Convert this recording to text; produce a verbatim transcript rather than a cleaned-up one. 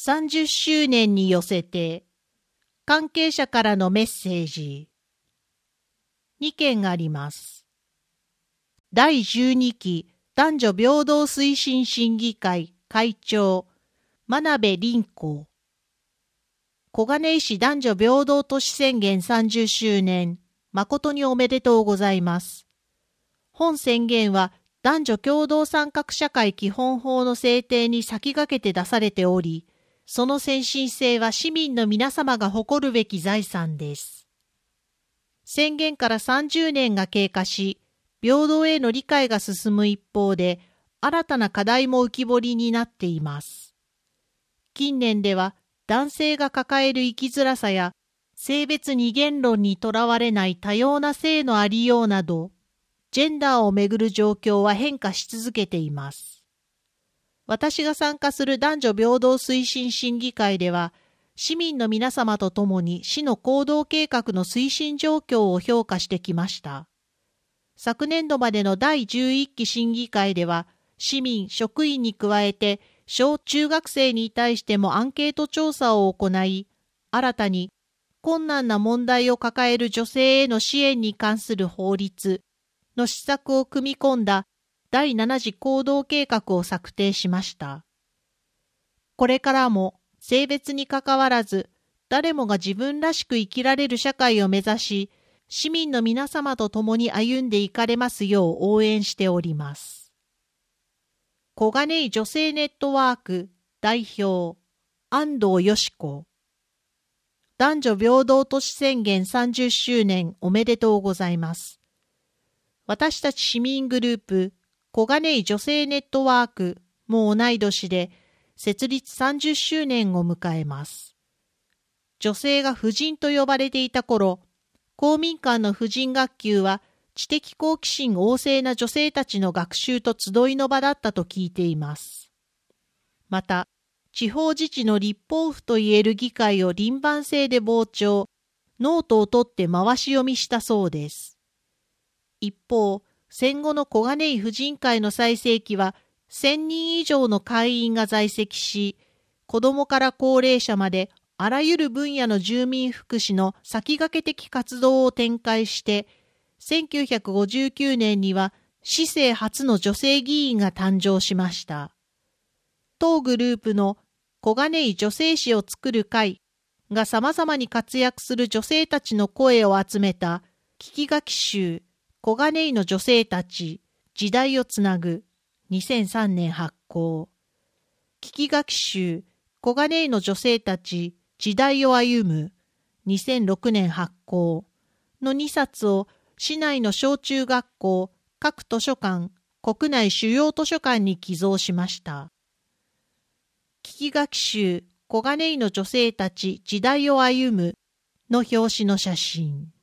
さんじゅっしゅうねんに寄せて関係者からのメッセージにけんあります。だいじゅうにき男女平等推進審議会会長真鍋凛子、小金井市男女平等都市宣言さんじゅっしゅうねん誠におめでとうございます。本宣言は男女共同参画社会基本法の制定に先駆けて出されており、その先進性は市民の皆様が誇るべき財産です。宣言からさんじゅうねんが経過し、平等への理解が進む一方で、新たな課題も浮き彫りになっています。近年では、男性が抱える生きづらさや、性別二元論にとらわれない多様な性のありようなど、ジェンダーをめぐる状況は変化し続けています。私が参加する男女平等推進審議会では、市民の皆様と共に市の行動計画の推進状況を評価してきました。昨年度までのだいじゅういっき審議会では、市民・職員に加えて、小中学生に対してもアンケート調査を行い、新たに困難な問題を抱える女性への支援に関する法律の施策を組み込んだだいなな次行動計画を策定しました。これからも性別にかかわらず、誰もが自分らしく生きられる社会を目指し、市民の皆様と共に歩んでいかれますよう応援しております。小金井女性ネットワーク代表、安藤よし子。男女平等都市宣言さんじゅっしゅうねんおめでとうございます。私たち市民グループ、小金井女性ネットワークも同い年で設立さんじゅっしゅうねんを迎えます。女性が婦人と呼ばれていた頃、公民館の婦人学級は知的好奇心旺盛な女性たちの学習と集いの場だったと聞いています。また、地方自治の立法府といえる議会を輪番制で傍聴、ノートを取って回し読みしたそうです。一方、戦後の小金井婦人会の最盛期はせんにん以上の会員が在籍し、子どもから高齢者まであらゆる分野の住民福祉の先駆け的活動を展開して、せんきゅうひゃくごじゅうきゅうねんには市政初の女性議員が誕生しました。当グループの小金井女性誌を作る会が様々に活躍する女性たちの声を集めた聞き書き集小金井の女性たち時代をつなぐにせんさんねん発行。聞き書き集小金井の女性たち時代を歩むにせんろくねん発行のにさつを市内の小中学校、各図書館、国内主要図書館に寄贈しました。聞き書き集小金井の女性たち時代を歩むの表紙の写真。